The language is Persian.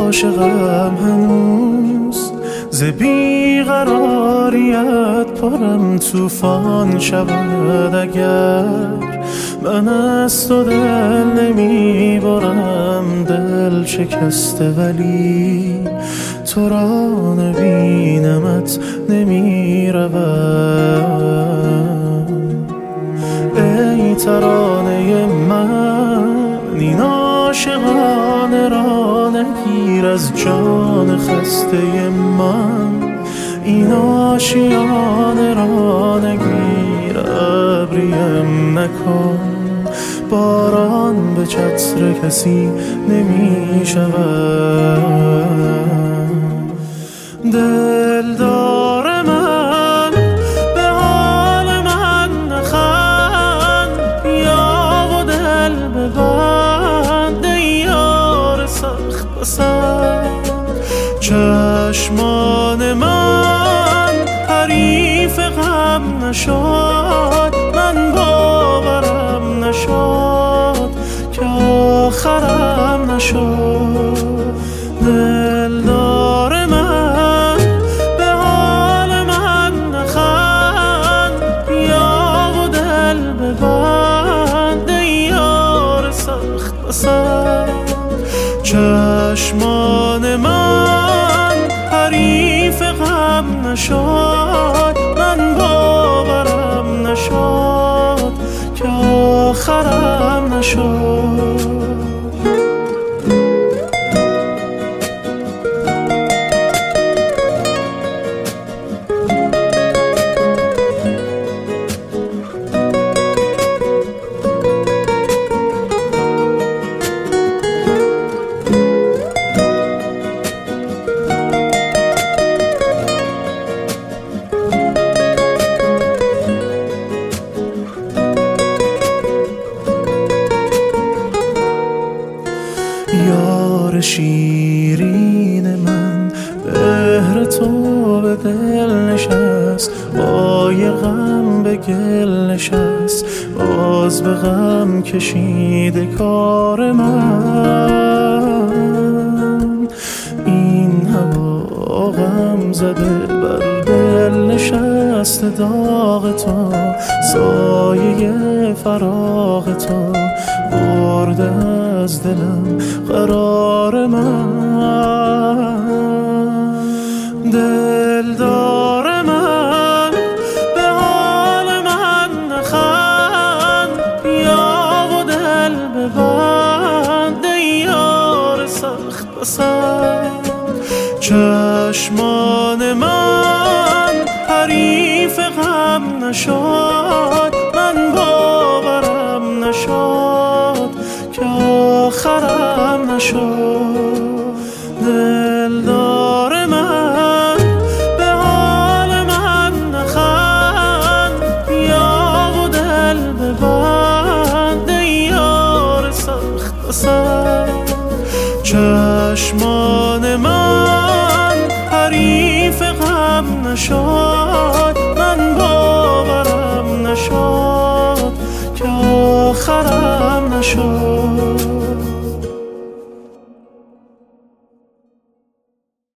عاشقم هنوز، ز بیقراریت پرم طوفان شود. اگر من از تو دل نمی برم، دل شکسته ولی تو را نبینمت نمی روم. ای ترانه من، این عاشقانه را نگیر از جان خسته من. این آشیانه را نگیر، ابریم نکن، باران به چتر کسی نمی شود. دلدار من به حال من نخند، بیا و دل ببند ای یار سخت پسند. چشمان من حریف غم نشد، من باورم نشد که آخرم نشد. دلدار من به حال من نخند، بیا و دل ببند ای یار سخت پسند. چشمان من حریف غم نشد، من باورم نشد که آخرم نشد. یار شیرین من، بهر تو به دل نشست، بای غم به گل نشست، باز به غم کشیده کار من. این هوا غم زده بر دل نشسته، داغ تو سایه فراغ تو برده از دلم قرار من. دلدار من به حال من نخند، بیا و دل ببند ای یار سخت پسند. چشمان من حریف غم نشد، من باورم نشد که آخرم نشد. دلدار من به حال من نخند، بیا و دل ببند ای یار سخت پسند. چشمان من حریف غم نشد، من باورم نشد که آخرم نشد.